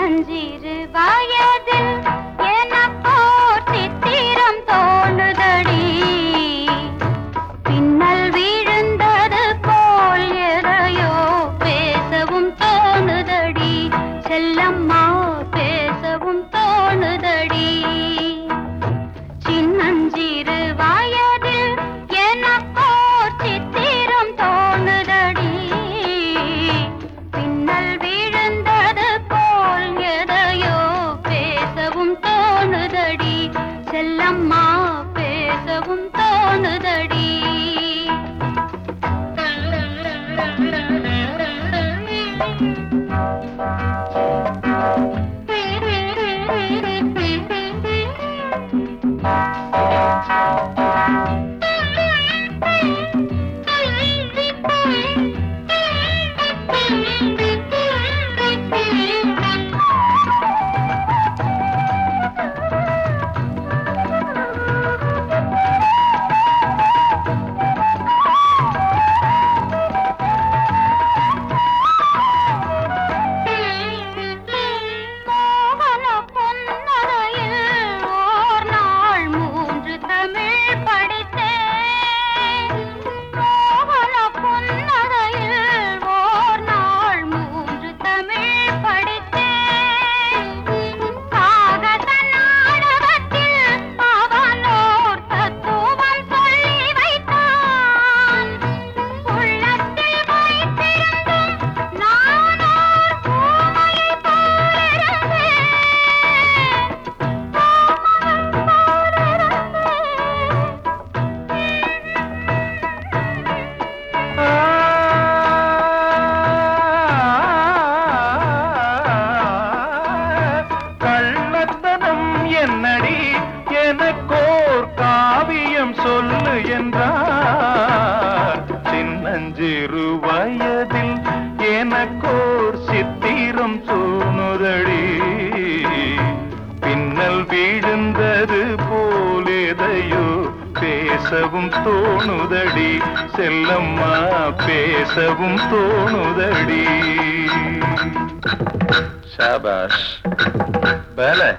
சின்னஞ்சிறு வயதில் எனக்கோர் சித்திரம் தோணுதடி. பின்னல் விழுந்தது போல் எதையோ பேசவும் தோணுதடி. செல்லம்மா பேசவும் தோணுதடி. சின்னஞ்சிறு வயதில் எனக்கோர் சித்திரம் தோணுதடி. பின்னல் விழுந்தது போல் எதையோ பேசவும் தோணுதடி. செல்லம்மா பேசவும் தோணுதடி. என்னடி எனக்கோர் காவியம் சொல்லு என்றார். சின்னஞ்சிறு வயதில் எனக்கோர் சித்திரம் தோணுதடி. பின்னல் விழுந்தது போல் எதையோ பேசவும் தோணுதடி. செல்லம்மா பேசவும் தோணுதடி. ஷாபாஷ் பலே.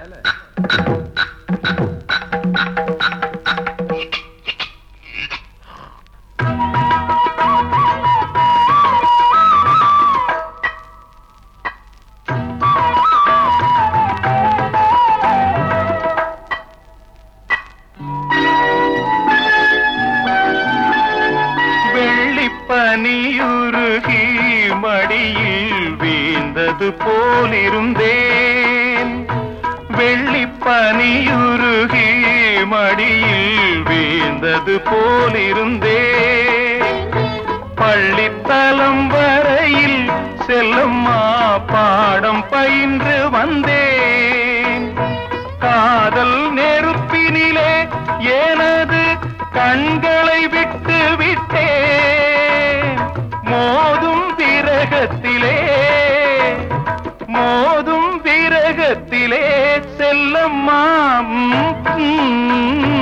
பனியுருகி மடியில் வீழ்ந்தது போலிருந்தேன். வெள்ளிப்பனியுருகி மடியில் வீழ்ந்தது போலிருந்தேன். பள்ளித்தலம் வரையில் செல்லம்மா பாடம் பயின்று வந்தேன். காதல் நெருப்பினிலே எனது கண்களை விட்டு விட்டேன். மோதும் விரகத்திலே செல்லம்மா